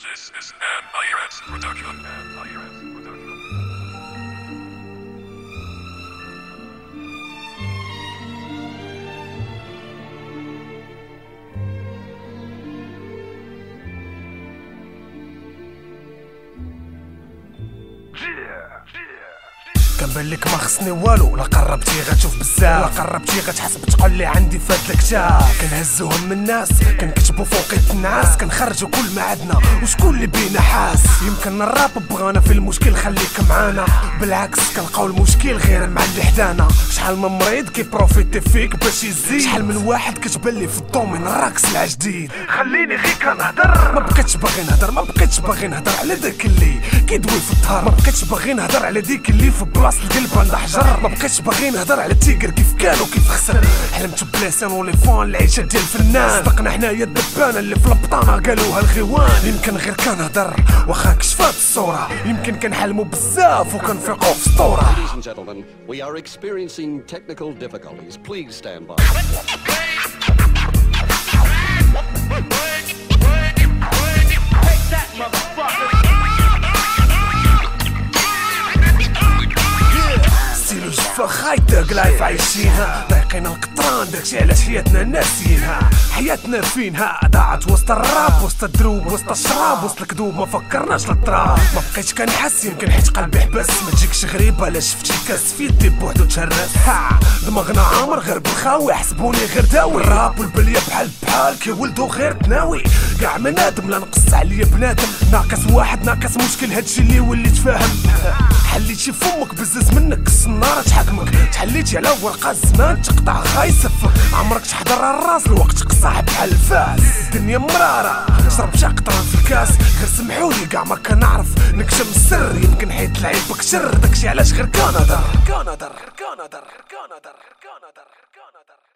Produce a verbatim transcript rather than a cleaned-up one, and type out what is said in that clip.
This is an I R S production. An I R S production. كنبان لك ما خصني والو، لا قربتي غتشوف بزاف، لا قربتي غتحسب تقول لي عندي فهاد الكتاب. كنهزوهم من الناس، كنكتبوا فوقيت النعاس، كنخرجوا كل ما عندنا وشكون اللي بينا حاس. يمكن الراب بغانا في المشكل خليك معانا، بالعكس كنلقاو المشكل غير مع اللي حدانا. شحال من مريض كيبروفيتي فيك باش يزيد، شحال من واحد كتبان لي في الدومين راكس العجديد. خليني غير كنهضر، ما بقيتش باغي نهضر، ما بقيتش باغي نهضر على داك اللي كيدوي في الظهر، ما بقيتش باغي نهضر على ديك اللي في بلاصه القلب عندها حجر، ما بقيتش باغي نهضر على التيجر كيف كان وكيف خسر. حلمت بلسان وليفون العيشه ديال الفنان، صدقنا حنايا الدبانه اللي في البطانه قالوها الغيوان. يمكن غير كنهضر واخا كشفات الصوره، يمكن كنحلموا بزاف وكنفيقوا في سطوره. Ladies and gentlemen, we are experiencing technical difficulties. Please stand by. ستيلو جفا خايطة قلايف عايشينها، ضايقين القطران داكشي علاش حياتنا ناسينها. حياتنا فينها ضاعت وسط الراب، وسط الدروب، وسط الشراب، وسط الكذوب، ما فكرناش للتراب. ما بقيتش كنحس، يمكن حيت قلبي حبس، ما تجيكش غريبة لا شفتي كاس في يدي بوحدو تهرس. دماغنا عامر غير بالخاوي، حسبوني غير داوي. الراب والبلية بحال بحال كيولدو غير تناوي، كاع منادم لا نقص عليا بنادم. ناقص واحد ناقص مشكل، هادشي اللي وليت فاهم. حليتي فمك بزز منك النار تحكمك، تحليتي على ورقة الزمان تقطع غايسفك. عمرك تحضر الراس الوقت قصاح بحال الفاس. الدنيا مرارة شرب شا قطرة في الكاس، غير سمحولي كاع ما كنعرف نكتم السر. يمكن حيت العيب كشر، داكشي علاش غير كنهضر كنهضر كنهضر كنهضر كنهضر كنهضر.